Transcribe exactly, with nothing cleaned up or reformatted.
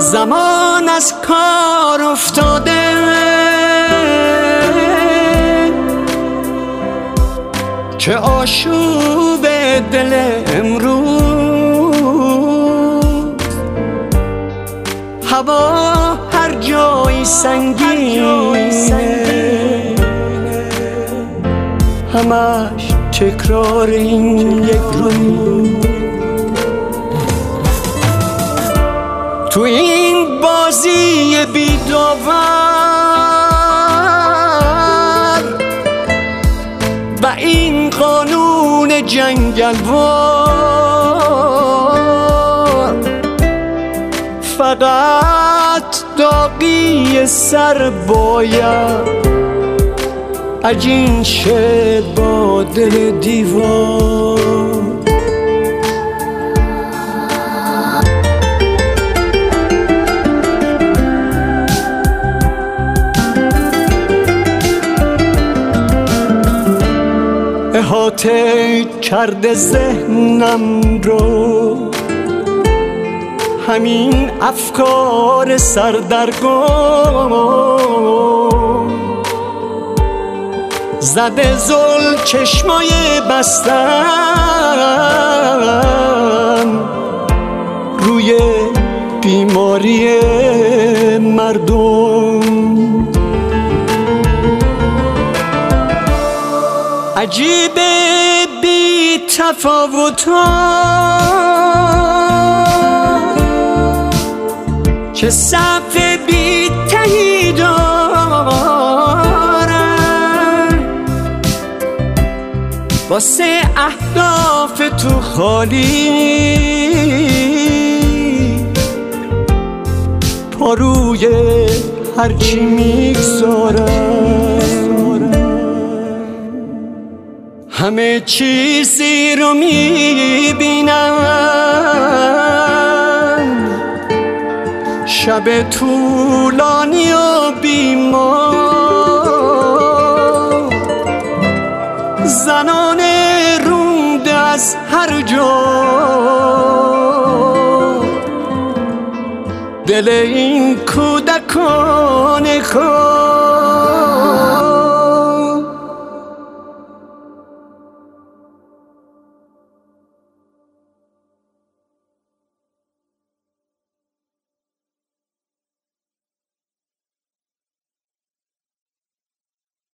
زمان از کار افتاده، چه آشوب دل امروز. هوا هر جایی سنگینه، همش تکرار این یک روز. تو این بازی بی‌داور و این قانون جنگلوار، فقط داغی سر باید عجین شه با دل دیوار. احاطه کرده ذهنم رو همین افکار سردرگم، زده زل چشمای بستم روی بیماری مردم. عجیبه بی تفاوت‌ها چه صف بی تهی دارن، واسه اهداف تو خالی پا روی هرچی میگذارن. همه چیزی رو میبینم، شب طولانی و بیمار، زنان رونده از هر جا، دل این کودکان کار.